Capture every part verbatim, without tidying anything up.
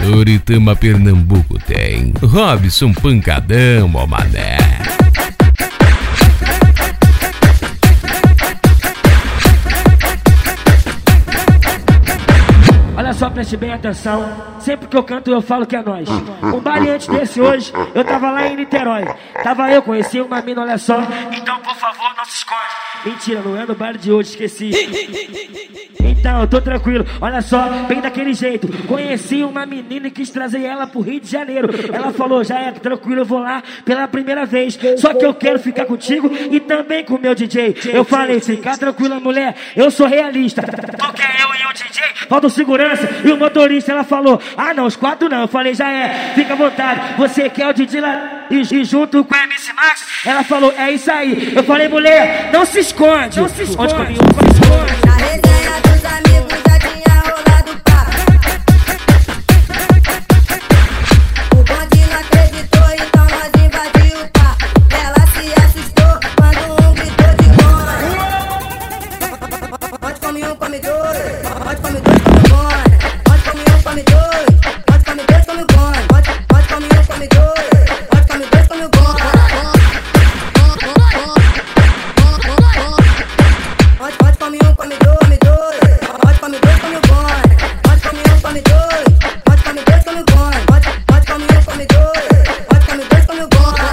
Toritama, Pernambuco tem Robson Pancadão, ó mané. Olha só, preste bem atenção. Sempre que eu canto eu falo que é nós. Um baile antes desse hoje, eu tava lá em Niterói. Tava eu, conheci uma mina, olha só. Então, por favor, não se esconde. Mentira, não é no baile de hoje, esqueci. Então, eu tô tranquilo. Olha só, bem daquele jeito. Conheci uma menina e quis trazer ela pro Rio de Janeiro. Ela falou, já é tranquilo, eu vou lá pela primeira vez. Só que eu quero ficar contigo e também com o meu D J. Eu falei, fica tranquila, mulher, eu sou realista. Tu quer eu e o D J? Falta o segurança e o motorista. Ela falou, ah não, os quatro não. Eu falei, já é, fica à vontade. Você quer o D J lá e, e junto com a M C Max? Ela falou, é isso aí. Eu falei, mulher, não se esconde. Não se esconde. Onde comigo, não se esconde. Na resenha dos amigos já tinha rolado papo. O bonde não acreditou, então nós invadiu o papo. Ela se assustou quando um gritou de goma. Pode comer um, come dois. Pode comer dois, come goma. Pode comer um, come dois. Pode comer dois, come goma. Pode, pode comer um, come dois. Pode comer dois, come goma. Pode, pode comer um, come dois, come dois. Pode comer dois, come goma. Pode comer um, come dois. Pode comer dois, come goma. Pode, pode comer um, come dois. Pode comer dois, come goma.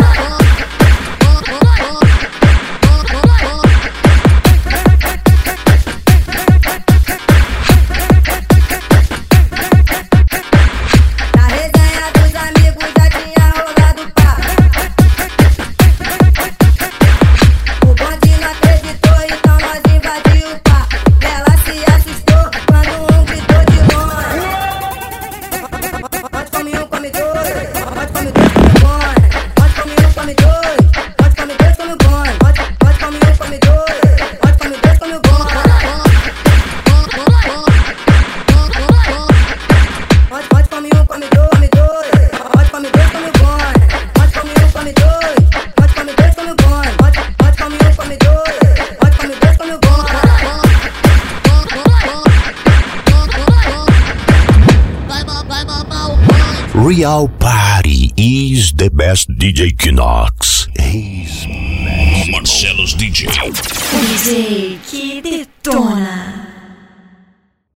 Na resenha dos amigos já tinha rolado papo. O bonde não acreditou, então nós invadiu o papo. Ela se assustou quando um gritou de longe. Pode comer um, come dois. Pode comer dois, come goma. Pode comer um, come dois. Pode comer dois, come goma. Pode, pode comer um, come dois. Pode comer dois, come goma. Pode, pode comer um, come dois, come dois. Pode comer dois, come goma. Pode comer um, come dois. Pode comer dois, come goma. Pode, pode comer um, come dois. Pode comer dois, come goma. Real Party is the best D J Kinox. He's Marcelo's D J. O D J que detona.